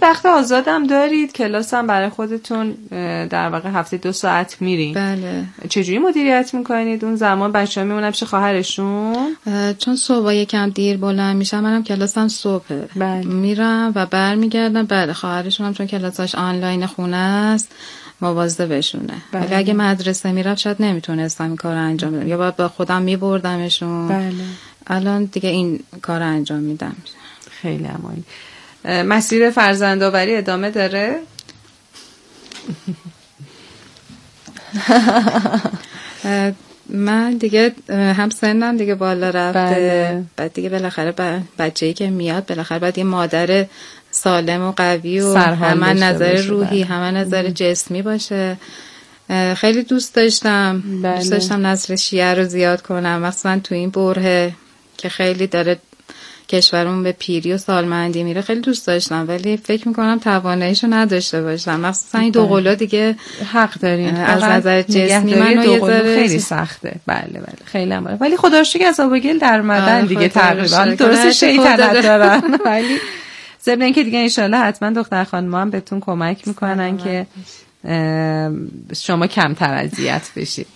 وقت آزادم دارید، کلاس هم برای خودتون در واقع هفته 2 ساعت میرین. بله. چجوری مدیریت میکنید اون زمان؟ بچه‌ها میمونن پیش خواهرشون؟ چون صبح یکم دیر بلند میشم، منم کلاسم صبحه. بله. میرم و برمیگردم. بله خواهرشون هم چون کلاساش آنلاین خونه است مواظبشونه. ولی اگه مدرسه میرم شاید نمیتونستم این کار انجام بدم، یا باید با خودم میبردمشون. بله. الان دیگه این کار انجام میدم. خیلی عالی. مسیر فرزندآوری ادامه داره؟ من دیگه هم سنم دیگه بالا رفته. بعد دیگه بالاخره بچه‌ای که میاد بالاخره باید یه مادر سالم و قوی و هم نظر روحی هم نظر جسمی باشه. خیلی دوست داشتم نسل شیعه رو زیاد کنم، مثلا تو این برهه که خیلی داره کشورمون به پیری و سالمندی میره. خیلی دوست داشتم ولی فکر میکنم تواناییشو نداشته باشم، مخصوصا این دوقلو دیگه حق دارین از نظر جسمی منو یه ذره خیلی سخته. بله خیلی عمره. ولی خدا رو شکر از آب و گل در اومدن دیگه تقریبا. درست شیطنت دارن ولی ضمن اینکه دیگه انشالله حتما دختر خانم‌ها هم بهتون کمک میکنن که شما کمتر اذیت بشید.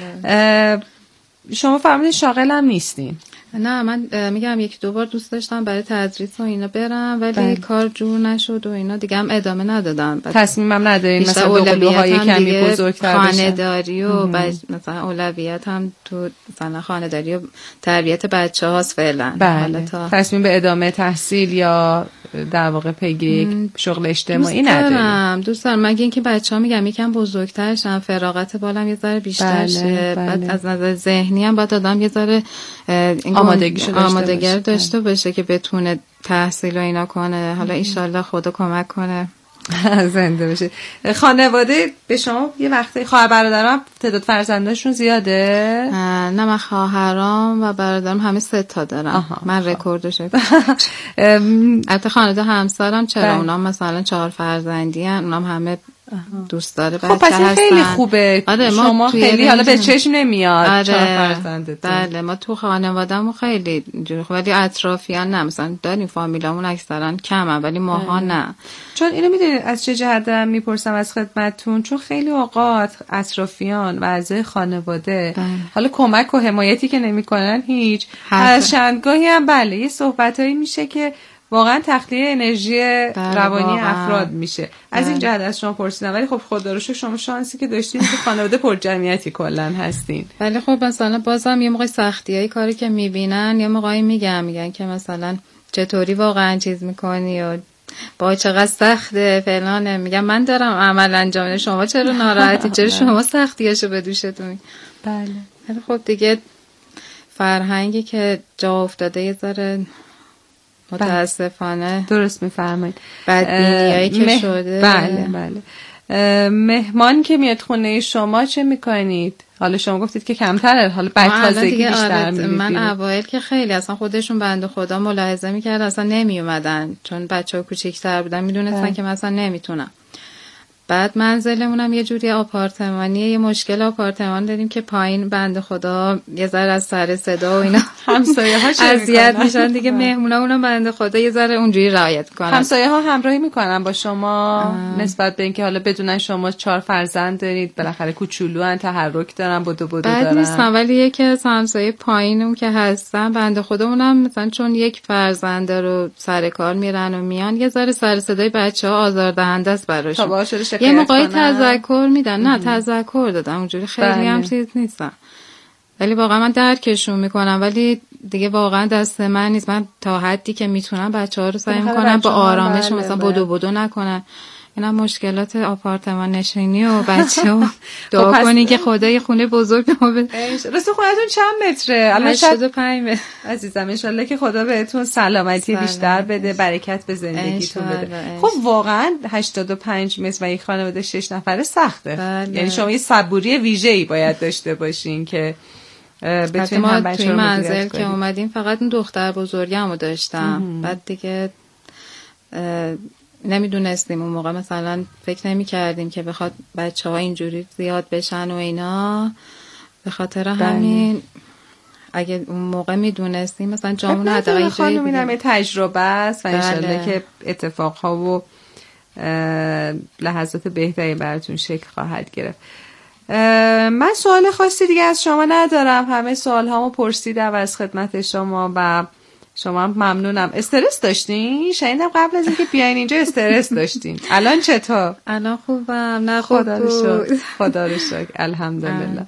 شما فرمودین شاغل هم نیستین؟ نه، من میگم 1-2 بار دوست داشتم برای تدریس و اینا برم ولی کار جور نشد و اینا دیگه هم ادامه ندادم. تصمیمم ندارین مثلا اولویت‌های کمی بزرگتر بشه؟ خانه‌داری و مثلا اولویت هم تو مثلا خانه‌داری و تربیت بچه‌هاست فعلا. بله. تصمیم به ادامه تحصیل یا در واقع پیگیری شغل اجتماعی ندارین؟ دوست دارم مگه اینکه بچه‌ها میگم یکم بزرگتر شن، فراغت بالام یه ذره بیشتر شه. بعد از نظر ذهنی هم باید آدم یه ذره آمادگی داشته باشه که بتونه تحصیل و اینا کنه. حالا انشالله خدا کمک کنه. زنده بشه. خانواده به شما یه وقتی خواهر برادرام تعداد فرزنداشون زیاده؟ نه، من خواهرام و برادرام همه 3 تا دارم. من رکوردشو البته خانواده همسرم چرا اونام مثلا 4 فرزندی ان، اونام همه دوست داره بچه هستن. خب پس خیلی خوبه. شما خیلی حالا به چشم نمیاد 4 فرزندتون. بله ما تو خانواده‌مون خیلی اینجوری، ولی اطرافیان نه، مثلا داریم فامیلامون اکثرا کمه ولی ماها نه. چون اینو میدونید از چه جهت دارم میپرسم از خدمتتون، چون خیلی اوقات اطرافیان و اعضای خانواده حالا کمک و حمایتی که نمیکنن هیچ، از چندگاهی هم یه صحبتایی میشه که واقعا تخلیه انرژی روانی افراد میشه. از این جهت از شما پرسیدم. ولی خب خدا رو شکر شما شانسی که داشتین که خانواده پر جمعیتی کلا هستین. ولی خب مثلا بازم یه موقع سختیای کاری که میبینن یه موقعی میگن که مثلا چطوری واقعا چیز میکنی و با چقدر سخته فلان. میگم من دارم عمل انجام میدم، شما چرا ناراحتی؟ چرا شما سختیاشو به دوشتون؟ بله. ولی خب دیگه فرهنگی که جا افتاده یه ذره متاسفانه درست میفرمایید بدبینیایی که شده. بله. مهمان که میاد خونه شما چه میکنید؟ حالا شما گفتید که کمتره، حالا بعد تازگی بیشتر میبینید. من اوایل که خیلی اصلا خودشون بنده خدا ملاحظه میکرد اصلا نمی اومدن، چون بچه‌ها کوچیک‌تر بودن میدونستن که مثلا نمیتونم. بعد منزلمونم یه جوری آپارتمانیه، یه مشکل آپارتمان داریم که پایین بنده خدا یه ذره از سر صدا و اینا همسایه‌ها اذیت میشن دیگه. مهمونا اونم بنده خدا یه ذره اونجوری رعایت میکنن. همسایه‌ها همراهی میکنن با شما نسبت به اینکه حالا بدونن شما 4 فرزند دارید، بالاخره کوچولوان، تحرک دارن، بدو دارن؟ بعد نیستم، ولی یکی از همسایه پایینم که هستن بنده خدا اونم مثلا چون 1 فرزند رو سر کار میرن و میان یه ذره سر صدای بچه‌ها آزاردهنده است براشون. یه موقعی تذکر میدن، نه تذکر دادن اونجوری خیلی هم چیز نیستن، ولی واقعا من درکشون میکنم. ولی دیگه واقعا دست من نیست. من تا حدی که میتونم بچه‌ها رو سعی میکنم با آرامش مثلا بدو نکنن. اینا مشکلات آپارتمان نشینی و بچه‌ها دعا کنی که خدا یه خونه بزرگ به ما بده. راست خونتون چند متره؟ 85 متر. عزیزم ان شاءالله که خدا بهتون سلامتی بیشتر بده، برکت به زندگیتون بده. خب واقعا 85 متر و یک خانواده 6 نفره سخته. یعنی شما یه صبوری ویژه‌ای باید داشته باشین که بتونین هم بچه‌ها رو مدیریت کنین. که اومدیم فقط اون دختر بزرگمو داشتم. بعد دیگه نمیدونستیم اون موقع، مثلا فکر نمی کردیم که بخواد بچه‌ها اینجوری زیاد بشن و اینا. به خاطر همین اگه اون موقع میدونستیم مثلا جامون حداقل اینجوری خانم اینم تجربه است و انشالله که اتفاقها و لحظات بهتری براتون شکل خواهد گرفت. من سوال خاصی دیگه از شما ندارم، همه سوال هامو پرسیدم از خدمت شما و شما هم ممنونم. استرس داشتین؟ شنیدم قبل از اینکه بیاین اینجا استرس داشتین. الان چطور؟ الان خوبم. نه خدا رو شکر. الحمدلله.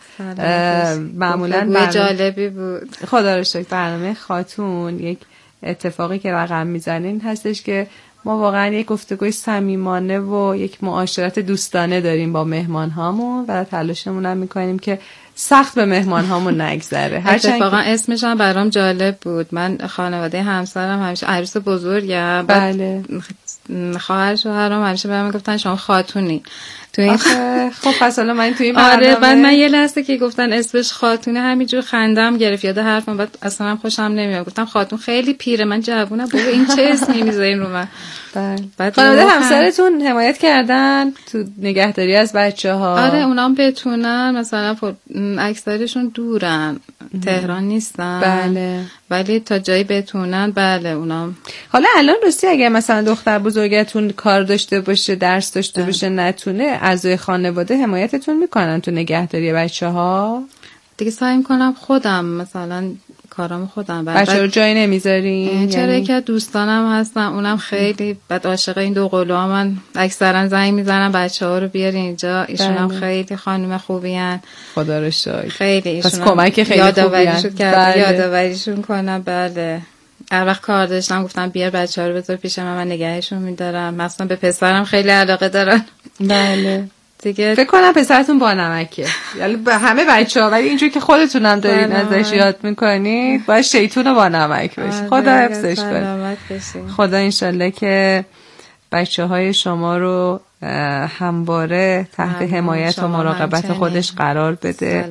معمولا جالبی بود. خدا رو شکر. برنامه خاتون یک اتفاقی که رقم میزنین هستش که ما واقعا یک گفتگوی صمیمانه و یک معاشرت دوستانه داریم با مهمان هامون و تلاشمون هم میکنیم که سخت به مهمان هامون نگذره. اتفاقا اسمش هم برام جالب بود. من خانواده همسرم همیشه عروس بزرگم. بله. خواهر شوهرم همیشه بهم میگفتن شما خاتونی. تو این خب پس حالا من تو این آره بعد من یه لحظه که گفتن اسمش خاتونه همینجور خندم گرفت یاد حرفم، بعد اصلا خوشم نمیاد. گفتم خاتون خیلی پیره، من جوونم بابا این چه اسمی میذارین رو من. بعد خانواده همسرتون حمایت کردن تو نگهداری از بچه‌ها؟ آره اونام بتونن، مثلا اکثرشون دورن، تهران نیستن. بله. ولی تا جایی بتونن بله اونام. حالا الان راستی اگه مثلا دختر بزرگتون کار داشته باشه، درس داشته باشه، نتونه، اعضای خانواده حمایتتون میکنن تو نگهداری بچه‌ها؟ دیگه سعی میکنم خودم مثلا کارام خودم. بچه رو جایی نمیذارین؟ چرا که دوستانم هستن اونم خیلی بعد عاشق این دو قلوها، من اکثرا زنگ میزنم بچه‌ها رو بیارین اینجا. ایشون هم خیلی خانم خوبی ان. خدا رو شکر. خیلی ایشون پس کمک خیلی خوبی ان. یادآوریشون کنم. بله. هر وقت کار داشتم گفتم بیار بچه‌ها رو بذار پیش من نگهشون می‌دارم. مثلا به پسرم خیلی علاقه دارن. بله. دیگه فکر کنم پسرتون با نمکه، یعنی به همه بچه‌ها، ولی اینجوری که خودتونم دارین ازش یاد میکنید باید شیطون با نمک بشه. خدا حفظش کنه. خدا انشالله که بچه‌های شما رو همواره تحت حمایت و مراقبت خودش قرار بده.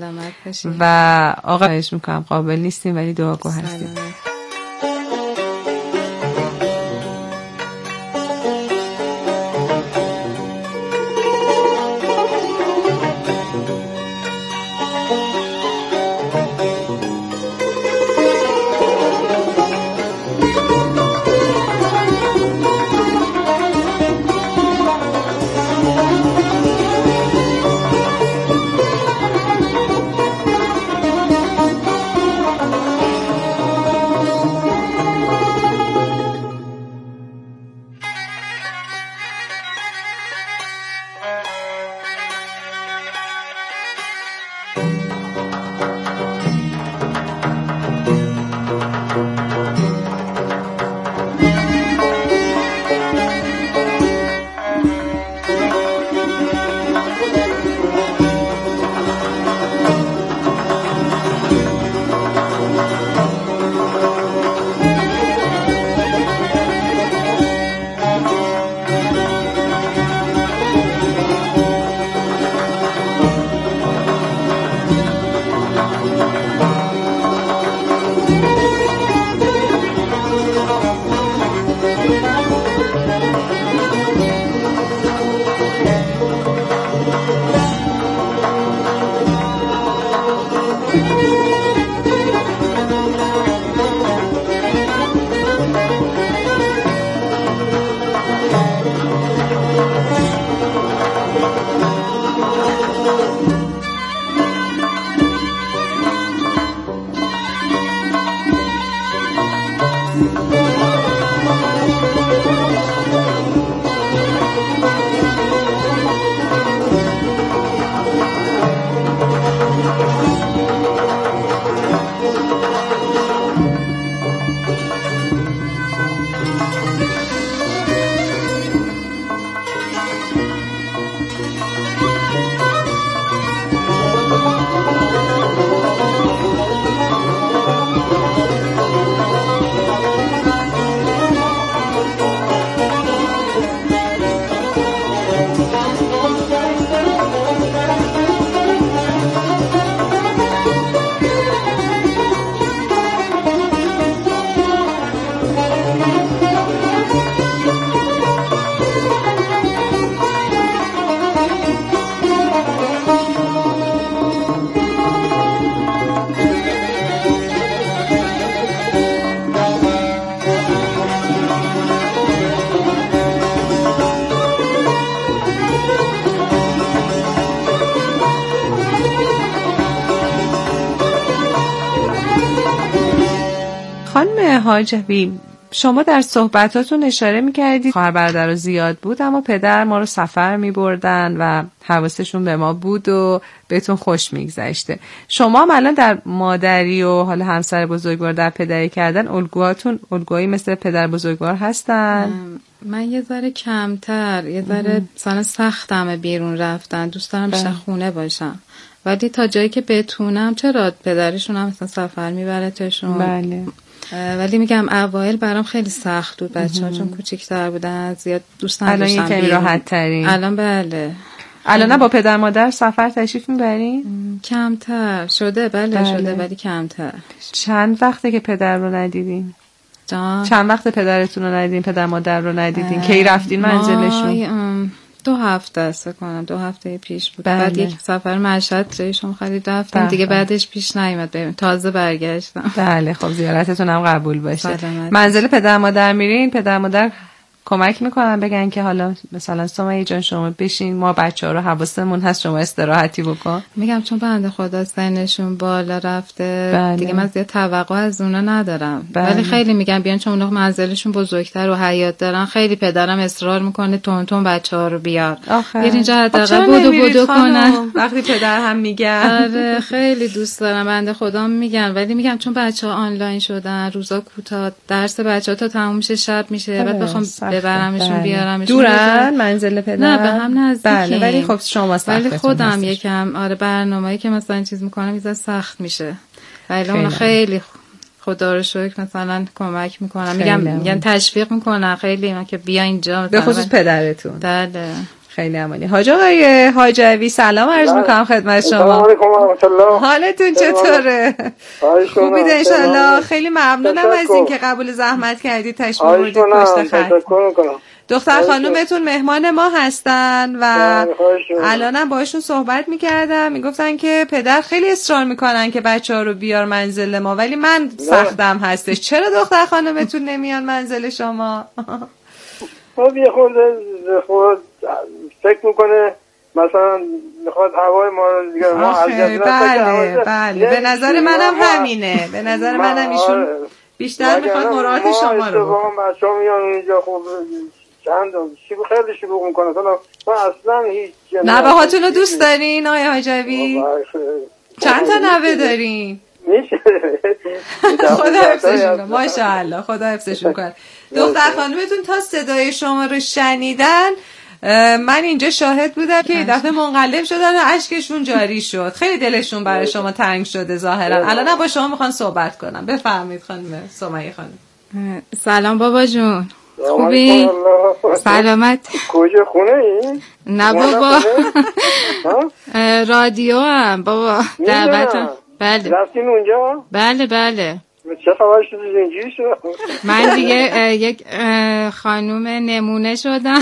و آقا خواهش میکنم، قابل نیستیم ولی دعاگو هستیم. خانم حاجوی، شما در صحبتاتون اشاره می‌کردید خواهر برادر زیاد بود اما پدر ما رو سفر می‌بردن و حواسشون به ما بود و بهتون خوش می‌گذشته. شما هم الان در مادری و حالا همسر بزرگوار در پدری کردن الگوهاتون الگویی مثل پدر بزرگوار هستن؟ من یه ذره کمتر، یه ذره مثلا سختمه بیرون رفتن، دوست دارم بیشتر خونه باشم، ولی تا جایی که بتونم. چرا پدرشون هم مثلا سفر میبره تشون. بله. ولی میگم اوایل برام خیلی سخت بود، بچه‌ها چون کوچیک‌تر بودن زیاد دوست نداشتم. الان یکمی راحت ترین. الان بله. الان با پدر مادر سفر تشریف میبرین؟ کمتر شده. بله شده ولی کمتر. چند وقته که پدر رو ندیدین؟ چند وقت پدرتون رو ندیدین، پدر مادر رو ندیدین؟ کی رفتین منزلشون؟ 2 هفته است کنم، 2 هفته پیش بود. بعد یک سفر مشهد جایشون خرید رفتم دیگه، بعدش پیش نیومد بریم، تازه برگشتم. بله خب زیارتتون هم قبول باشه. منزل پدر مادر میرین، پدر مادر کمک میکنن بگن که حالا مثلا سمیه جان شما بشین، ما بچه‌ها رو حواسمون هست، شما استراحتی بکن؟ میگم چون بنده خدا سنشون بالا رفته دیگه من زیاد توقع از اونا ندارم. ولی خیلی میگم بیان چون اونا منزلشون بزرگتر و حیاط دارن. خیلی پدرم اصرار میکنه تون بچه‌ها رو بیار، بیا اینجا حداقل بدو کنن وقتی پدر هم میگن. آره خیلی دوست دارم، بنده خدا میگن. ولی میگم چون بچه‌ها آنلاین شدن، روزا کوتاه، درس بچه‌ها تا تموم میشه شب میشه، بعد بخوام ببرمشون بیارمشون. دورن منزل پدر؟ نه به هم نزدیکیم. بله ولی خب شما سختتون ولی خودم یکم برنامه‌ای که مثلا چیز میکنم یه سخت میشه. ولی اون خیلی خدا رو شکر مثلا کمک میکنم، میگم تشویق میکنم خیلی من که بیا اینجا، به خصوص پدرتون. بله خیلی عالی. حاج آقای حاجوی سلام عرض میکنم خدمت شما. سلام علیکم و رحمت الله. حالتون چطوره؟ خوبید ان شاء الله. خیلی ممنونم از اینکه قبول زحمت کردید تشریف آوردید پشت خط. دختر خانومتون مهمان ما هستن و الانم باهاشون صحبت میکردم، میگفتن که پدر خیلی اصرار میکنن که بچه‌ها رو بیار منزل ما، ولی من سختم هستش. چرا دختر خانومتون نمیان منزل شما؟ خب یه خورده فکر میکنه مثلا میخواد هوای ما رو دیگه ما بله به نظر منم همینه. به نظر منم ایشون بیشتر میخواد مراعات شما رو. واقعا بچه‌ها میان اونجا خب خیلی شلوغ میکنه. من اصلا هیچ نوه‌هاتون رو دوست دارین آقای حاجوی؟ چند تا نوه دارین؟ خدا حفظشون کنه. ماشاءالله خدا حفظشون کنه. دختر خانومتون تا صدای شما رو شنیدن من اینجا شاهد بودم که یه دفعه منقلب شدن و اشکشون جاری شد. خیلی دلشون برای شما تنگ شده ظاهرا. الان با شما میخوان صحبت کنم. بفرمایید خانم سمیه خانم. سلام بابا جون، خوبی؟ سلامت؟ کجا خونه ای؟ نه بابا رادیو هم بابا دعوتم. بله رفتین اونجا؟ بله چه خبر شد اینجوری شد؟ من دیگه یک خانوم نمونه شدم.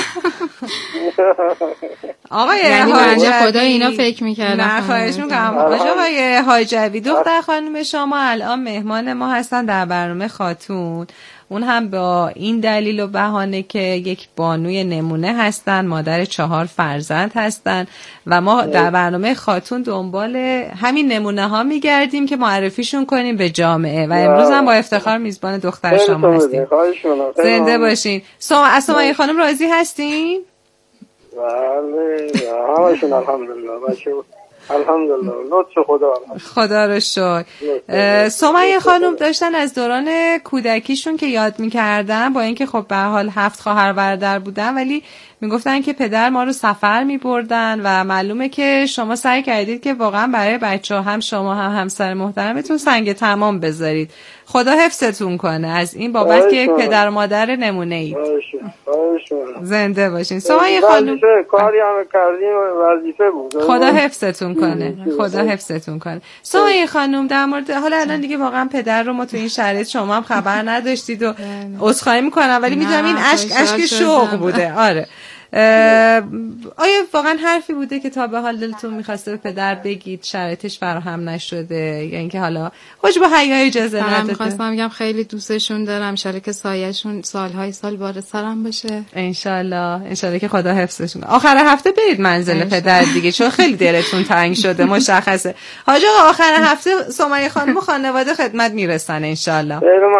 آقای حاجوی خدا اینا فکر میکردم. نه خواهش میکنم. آقای حاجوی دختر خانوم شما الان مهمان ما هستن در برنامه خاتون. اون هم با این دلیل و بهانه که یک بانوی نمونه هستن، مادر 4 فرزند هستن و ما در برنامه خاتون دنبال همین نمونه ها میگردیم که معرفیشون کنیم به جامعه و امروز هم با افتخار میزبان دختر شما هستیم. زنده باشین. سمیه خانم راضی هستین؟ بله همشون الحمدلله. الحمدلله لطف خدا رو شکر. سمیه خانم داشتن از دوران کودکیشون که یاد میکردن، با اینکه خب به هر حال 7 خواهر برادر بودن ولی میگفتن که پدر ما رو سفر میبردن و معلومه که شما سعی کردید که واقعا برای بچه‌ها هم شما هم همسر محترمتون سنگ تمام بذارید. خدا حفظتون کنه از این بابت که یک پدر و مادر نمونه اید. زنده باشین. سمیه خانم کاری هم کردیم وظیفه بود. خدا حفظتون کنه. خدا حفظتون کنه. سمیه خانم در مورد حالا الان دیگه واقعا پدر رو ما تو این شرایط شما هم خبر نداشتید و عذرخواهی میکنم ولی میدونم این اشک شوق بوده. آره آیا واقعا حرفی بوده که تا به حال دلتون میخواسته به پدر بگید شرایطش فراهم نشده یا اینکه حالا حجب و حیا اجازه نداده؟ میخواستم بگم خیلی دوستشون دارم، انشالله که سایه‌شون سالهای سال بار سرم باشه. انشالله که خدا حفظشون. آخر هفته برید منزل پدر دیگه، چون خیلی دلتون تنگ شده مشخصه. حاج آقا آخر هفته سمیه خانم و خانواده خدمت میرسن انشالله.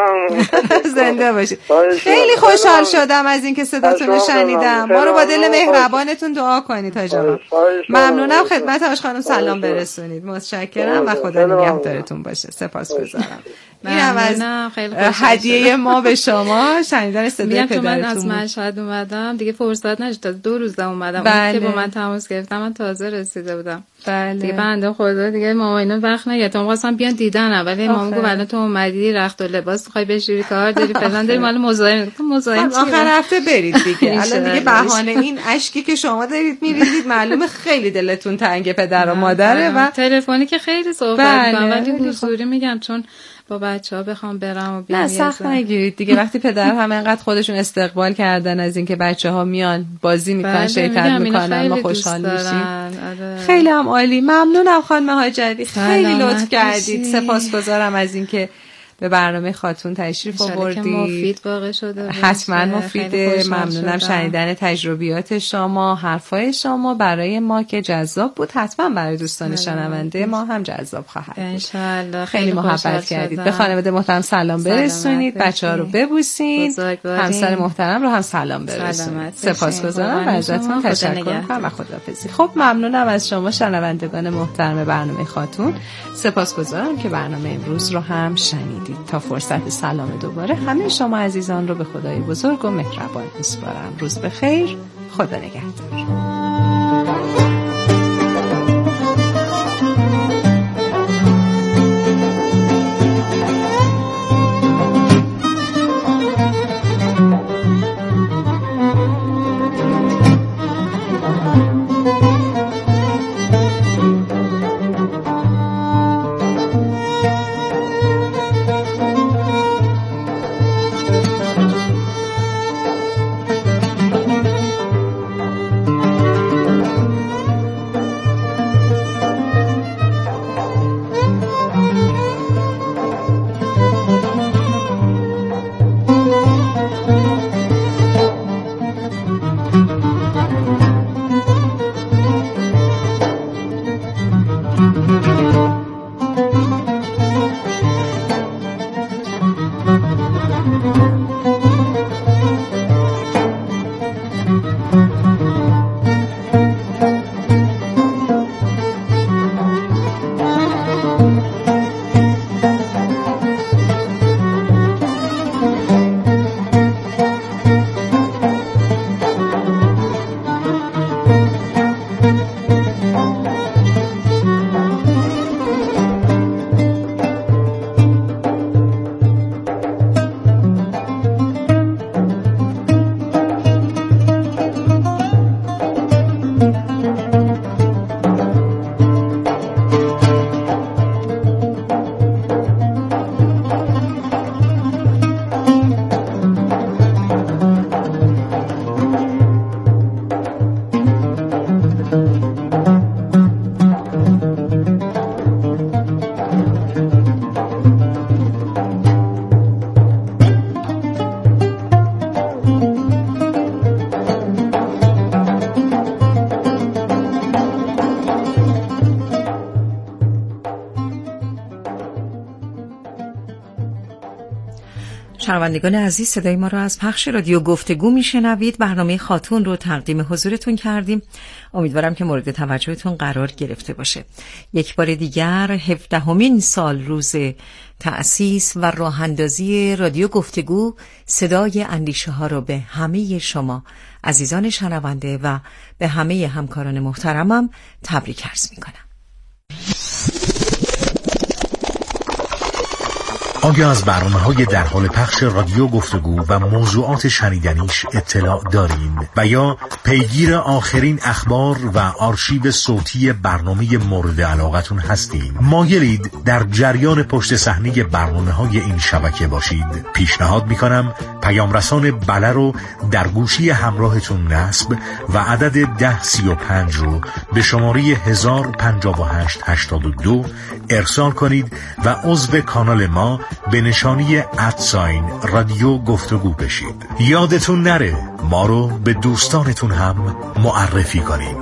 زنده باشید. خیلی خوشحال شدم از اینکه صداتون رو شنیدم. ما رو با دل مهربانتون دعا کنید حاج آقا. ممنونم، خدمت حاج خانم سلام برسونید. متشکرم و خدا نگهدارتون باشه. سپاسگزارم. اینم از هدیه ما به شما، شنیدن صدای پدرتون. من از مشهد اومدم دیگه، فرصت نشد، 2 روز اومدم. که با من تماس گرفتم من تازه رسیده بودم. دیگه بنده خدا دیگه ماماینا وقت نگرفتم، خواستم بیان دیدن، ولی مامان گفت الان تو اومدی رخت و لباس می‌خوای بشوری کار داری فلان داری، مال مزاحم آخر هفته برید دیگه. الان دیگه بهانه این اشکی که شما دارید می‌ریزید معلومه خیلی دلتون تنگ پدر و مادره و تلفنی که خیلی صحبت می‌کنم، ولی حضوری میگم چون با بچه‌ها بخوام برم و بیام. نه سخت نگیرید دیگه، وقتی پدر هم انقدر خودشون استقبال کردن از اینکه بچه‌ها میان بازی میکنن شرکت میکنن ما خوشحال میشیم. خیلی هم عالی. ممنونم خانم هاجری، خیلی لطف کردید. سپاسگزارم از اینکه به برنامه خاتون تشریف آوردید. مفید واقع شده. حتما مفیده. ممنونم شنیدن تجربیات شما، حرفای شما برای ما که جذاب بود، حتما برای دوستان شنونده ما هم جذاب خواهد بود. انشالله. خیلی محبت کردید. به خانواده محترم سلام برسونید، بچه‌ها رو ببوسید، همسر محترم رو هم سلام برسونید. سپاسگزارم ازتون، تشکر می‌کنم و خداحافظی. خب ممنونم از شما شنوندگان محترم برنامه خاتون. سپاسگزارم که برنامه امروز رو هم شنیدید. تا فرصت سلام دوباره همه شما عزیزان رو به خدای بزرگ و مهربان میسپارم. روز بخیر، خدا نگهدار. شنوندگان عزیز، صدای ما را از پخش رادیو گفتگو میشنوید. برنامه خاتون رو تقدیم حضورتون کردیم. امیدوارم که مورد توجهتون قرار گرفته باشه. یک بار دیگر 17مین سال روز تأسیس و راه اندازی رادیو گفتگو صدای اندیشه ها رو به همه شما عزیزان شنونده و به همه همکاران محترمم تبریک عرض میکنم. آیا از برنامه‌های در حال پخش رادیو گفتگو و موضوعات شنیدنیش اطلاع دارین و یا پیگیر آخرین اخبار و آرشیو صوتی برنامه مورد علاقتون هستیم. مایلید در جریان پشت صحنه برنامه‌های این شبکه باشید. پیشنهاد می‌کنم پیام رسان بله رو در گوشی همراهتون نصب و عدد 1035 رو به شماره 105882 ارسال کنید و عضو کانال ما به نشانی @رادیو گفتگو بشید. یادتون نره ما رو به دوستانتون هم معرفی کنید.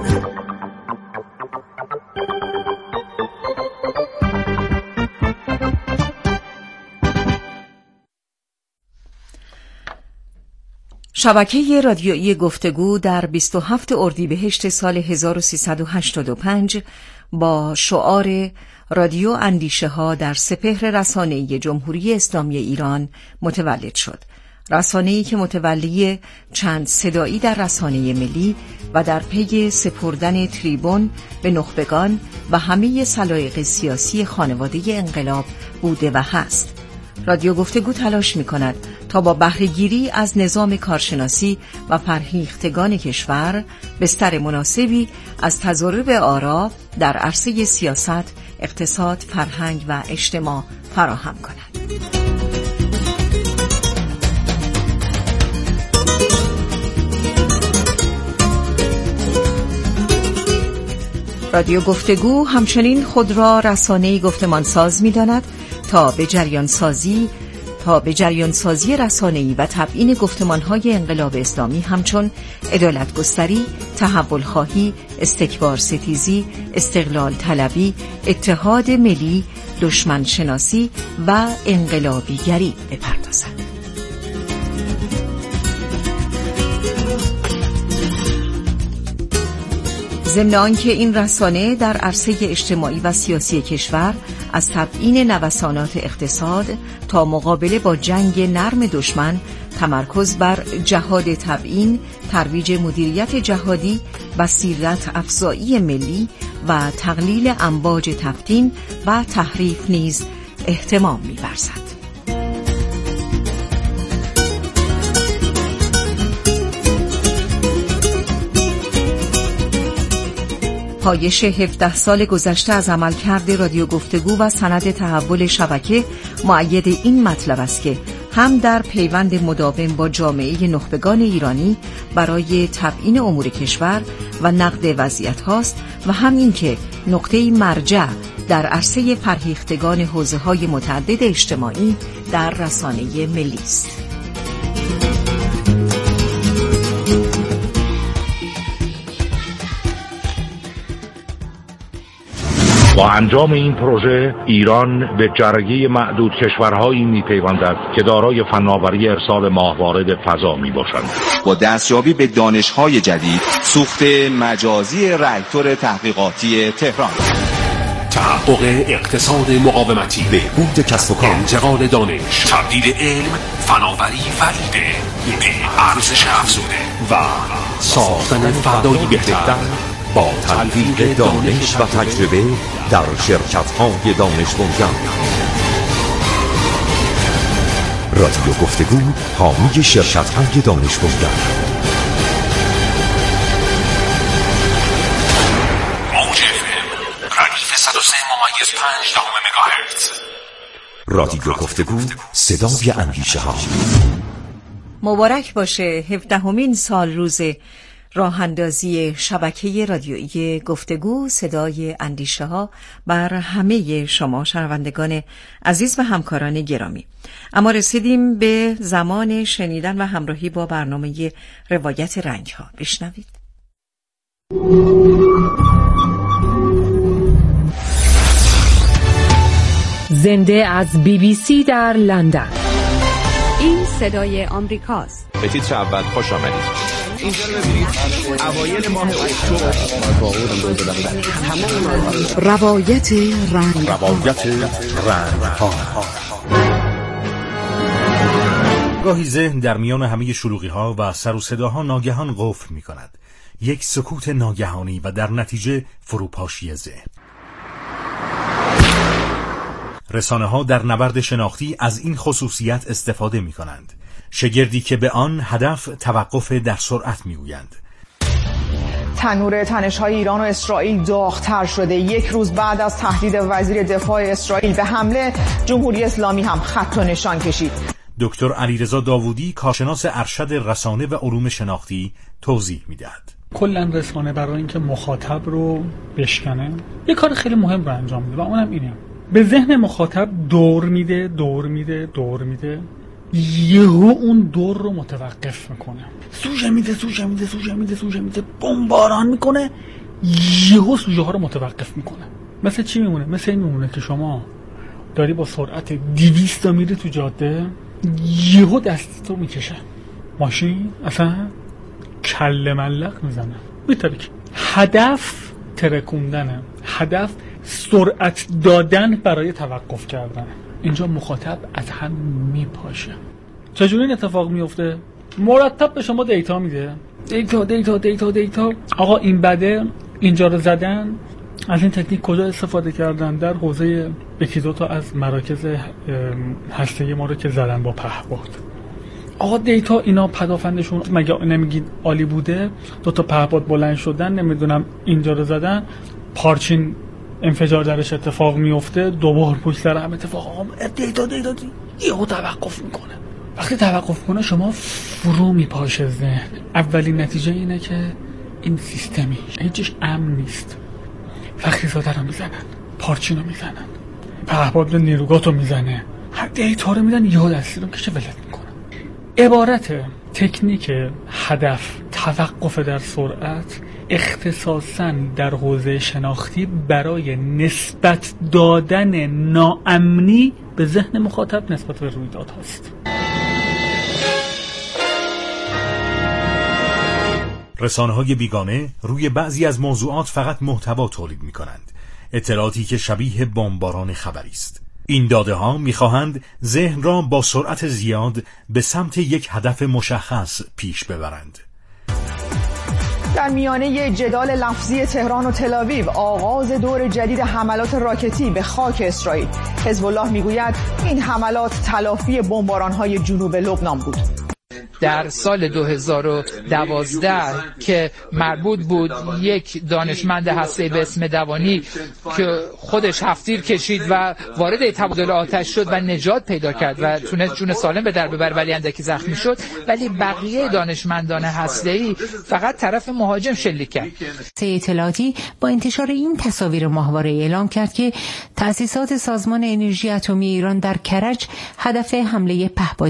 شبکه رادیویی گفتگو در 27 اردیبهشت سال 1385 با شعار رادیو اندیشه ها در سپهر رسانه‌ای جمهوری اسلامی ایران متولد شد. رسانه‌ای که متولی چند صدایی در رسانه ملی و در پی سپردن تریبون به نخبگان و همه سلایق سیاسی خانواده انقلاب بوده و هست. رادیو گفتگو تلاش می‌کند تا با بهره‌گیری از نظام کارشناسی و فرهیختگان کشور بستر مناسبی از تضارب آرا در عرصه سیاست، اقتصاد، فرهنگ و اجتماع فراهم کند. رادیو گفتگو همچنین خود را رسانه‌ای گفتمانساز می‌داند تا به جریان سازی رسانه‌ای و تبیین گفتمان‌های انقلاب اسلامی همچون عدالت‌گستری، تحول‌خواهی، استکبار ستیزی، استقلال طلبی، اتحاد ملی، دشمن شناسی و انقلابیگری بپردازد. ضمن آنکه این رسانه در عرصه اجتماعی و سیاسی کشور از تبیین نوسانات اقتصاد تا مقابله با جنگ نرم دشمن، تمرکز بر جهاد تبیین، ترویج مدیریت جهادی، بصیرت افزایی ملی و تقلیل امواج تفتین و تحریف نیز اهتمام می‌ورزد. پایش 17 سال گذشته از عملکرد رادیو گفتگو و سند تحول شبکه مؤید این مطلب است که هم در پیوند مداوم با جامعه نخبگان ایرانی برای تبیین امور کشور و نقد وضعیت هاست و هم این که نقطه مرجع در عرصه فرهیختگان حوزه‌های متعدد اجتماعی در رسانه ملی است. با انجام این پروژه ایران به جرگه معدود کشورهایی می‌پیوندد که دارای فناوری ارسال ماهواره به فضا میباشند. با دستیابی به دانش‌های جدید، سوخت مجازی راکتور تحقیقاتی تهران، تحقق اقتصاد مقاومتی، بهبود کسب و کار، انتقال دانش، تبدیل علم، فناوری و ایده به ارزش افزوده و ساختن فردایی بهتر با تلفیق دانش و تجربه در شرکت‌های دانش بنیان. رادیو گفتگو حامی شرکت‌های دانش بنیان. موج FM ردیف 103.5 مگاهرتز. رادیو گفتگو صدای اندیشه ها. مبارک باشه 17مین سال روز راه اندازی شبکه رادیویی گفتگو صدای اندیشه ها بر همه شما شنوندگان عزیز و همکاران گرامی. اما رسیدیم به زمان شنیدن و همراهی با برنامه روایت رنگ ها. بشنوید. زنده از BBC در لندن. این صدای آمریکاست. به تیتر اول خوش آمدید. اینجا رو ببینید اوایل ماه اکتبر روایت رنگ ها. گاهی ذهن در میان همه شلوغی ها و سر و صداها ناگهان قفل می کند. یک سکوت ناگهانی و در نتیجه فروپاشی ذهن. رسانه ها در نبرد شناختی از این خصوصیت استفاده می کنند. شگردی که به آن هدف توقف در سرعت می‌گویند. تنور تنش‌های ایران و اسرائیل داغ‌تر شده. یک روز بعد از تهدید وزیر دفاع اسرائیل به حمله، جمهوری اسلامی هم خط و نشان کشید. دکتر علیرضا داوودی، کارشناس ارشد رسانه و علوم شناختی، توضیح می‌دهد. کلا رسانه برای اینکه مخاطب رو بشکنه یه کار خیلی مهم رو انجام میده و اونم اینه: به ذهن مخاطب دور میده یهو اون دور رو متوقف میکنه، سوژه میده بمباران میکنه، یهو سوژه ها رو متوقف میکنه. مثل چی میمونه؟ مثل این میمونه که شما داری با سرعت 200 میری تو جاده، یهو دستتو میکشه ماشین، اصلا کله ملق میزنه، میترک. هدف ترکوندنه، هدف سرعت دادن برای توقف کردن. اینجا مخاطب از هم میپاشه. چجوری این اتفاق میفته؟ مرتب به شما دیتا میده، دیتا. آقا این بده، اینجا رو زدن. از این تکنیک کجا استفاده کردن؟ در حوزه یکی دو تا از مراکز هسته‌ای ما رو که زدن با پهپاد. آقا دیتا اینا پدافندشون مگه نمیگید عالی بوده؟ 2 تا پهپاد بلند شدن، نمیدونم اینجا رو زدن، پارچین انفجار درش اتفاق میفته، دوبار پشت سر هم اتفاق. آقا دیتا یهو توقف میکنه. وقتی توقف کنه شما فرو میپاشه ذهن. اولین نتیجه اینه که این سیستمی هیچش امن نیست. فخریزاده رو میزنن، پارچین رو میزنن، پهپاد نیروگات رو میزنه، هر دیتا رو میدن، یهو دستی رو کشه ولت میکنه. عبارت تکنیک هدف توقف در سرعت اختصاصاً در حوزه شناختی برای نسبت دادن ناامنی به ذهن مخاطب نسبت به رویداد هست. رسانه‌های بیگانه روی بعضی از موضوعات فقط محتوا تولید می‌کنند، اطلاعاتی که شبیه بمباران خبری است. این داده‌ها می‌خواهند ذهن را با سرعت زیاد به سمت یک هدف مشخص پیش ببرند. در میانه جدال لفظی تهران و تل‌آویو، آغاز دور جدید حملات راکتی به خاک اسرائیل. حزب الله میگوید این حملات تلافی بمباران‌های جنوب لبنان بود. در سال 2012 که مربوط بود یک دانشمند هسته‌ای به اسم دوانی که خودش هفت‌تیر کشید و وارد تبادل آتش شد و نجات پیدا کرد و تونست جون سالم به در ببره، ولی اندکی زخمی شد. ولی بقیه دانشمندان هسته‌ای فقط طرف مهاجم شلیک کرد. اطلاعاتی با انتشار این تصاویر ماهواره اعلام کرد که تأسیسات سازمان انرژی اتمی ایران در کرج هدف حمله پهپاد